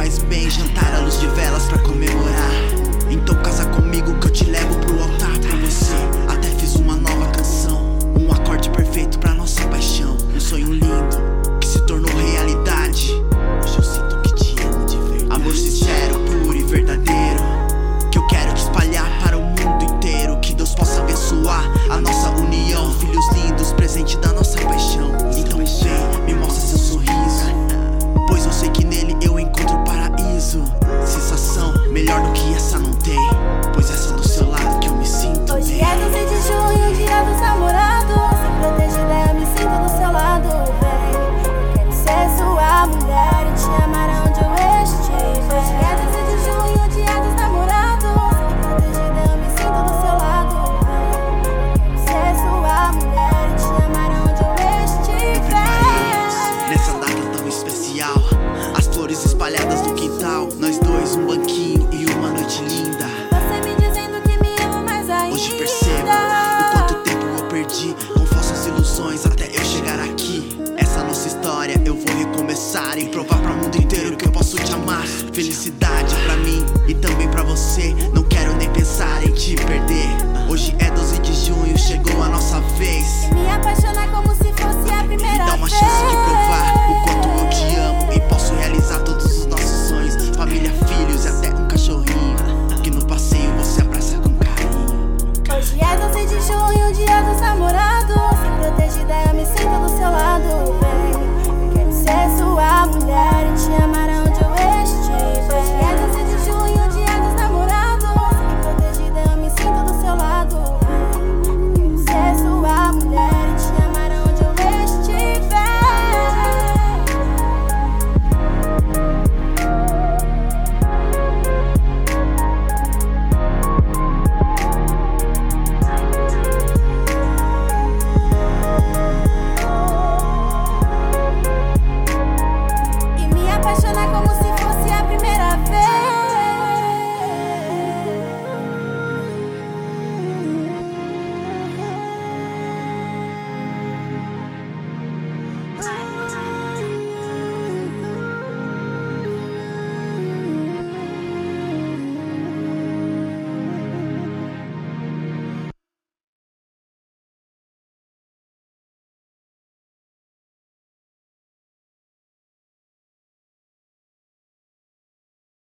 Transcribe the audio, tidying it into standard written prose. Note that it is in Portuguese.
faz bem jantar à luz de velas pra comemorar. Então casa comigo que eu te levo pro altar pra você. Até fiz uma nova canção, um acorde perfeito pra nossa paixão. Um sonho lindo que se tornou realidade. Hoje eu sinto que te amo de verdade. Amor sincero, puro e verdadeiro, que eu quero te espalhar para o mundo inteiro. Que Deus possa abençoar a nossa união. Filhos lindos, presente da nossa paixão. Então vem, me mostra seu sorriso, pois eu sei que nele eu encontro o paraíso. Sensação melhor do que essa não tem, pois é só do seu lado que eu me sinto Hoje bem. é 12 de junho, dia dos namorados. Se protegida, eu me sinto do seu lado, vem. Quero ser sua mulher e te amar aonde eu estiver. Hoje é 12 de junho, dia dos namorados. Se protegida, eu me sinto do seu lado, vem. Quero ser sua mulher e te amar aonde eu estiver. Nessa data tão especial, as flores espalhadas no quintal, nós dois, um banquinho e uma noite linda. Você me dizendo que me ama mais ainda. Hoje percebo o quanto tempo eu perdi com falsas ilusões até eu chegar aqui. Essa nossa história eu vou recomeçar e provar para o mundo inteiro que eu posso te amar. Felicidade pra mim e também pra você, não quero nem pensar em te perder. Hoje é 12 de junho, chegou a nossa vez. Me apaixonar como se fosse a primeira Dá uma vez. chance de provar o quanto eu te amo e posso realizar todos os nossos sonhos. Família, filhos e até um cachorrinho que no passeio você abraça com carinho. Hoje é 12 de junho, dia